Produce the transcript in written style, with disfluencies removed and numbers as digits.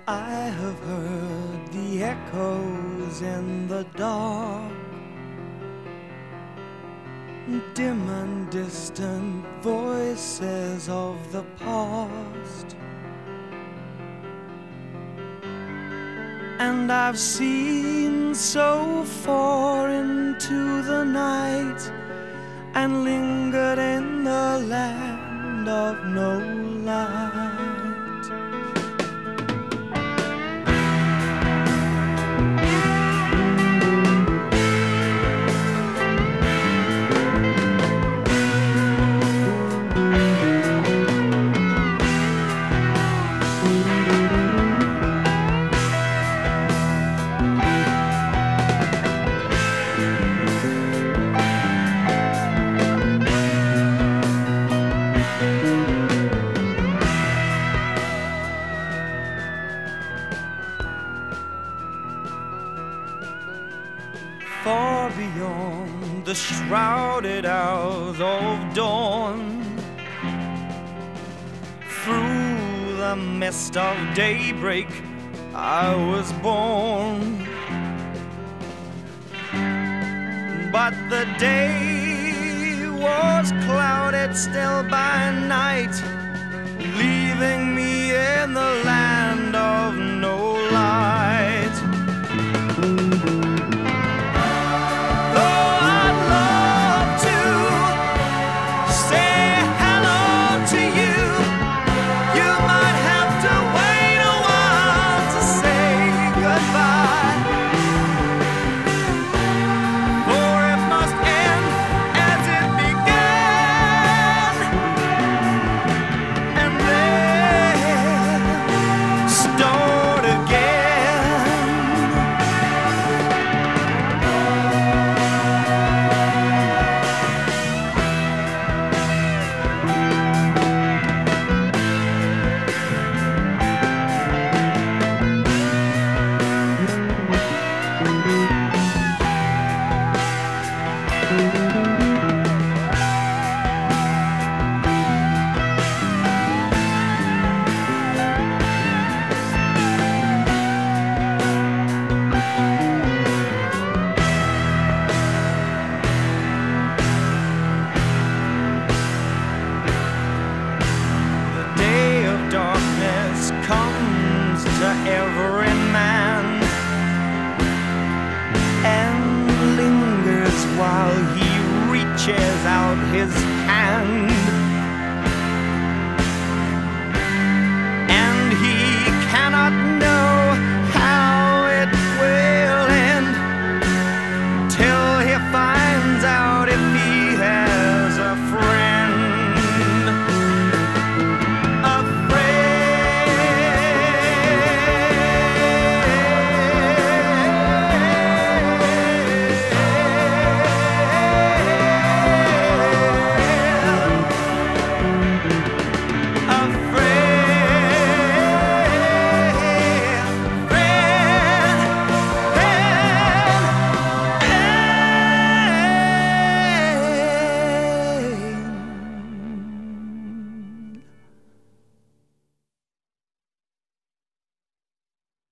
I have heard the echoes in the dark, dim and distant voices of the past, and I've seen so far into the night and lingered in the land of no light. Far beyond the shrouded hours of dawn, through the mist of daybreak I was born. But the day was clouded still by night, leaving me in the land of no light. Comes to every man and lingers while he reaches out his hand.